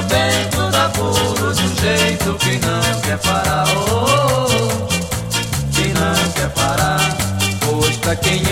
vento dá pulo de um jeito que não quer parar, oh, oh, oh, que não quer parar. Pois pra quem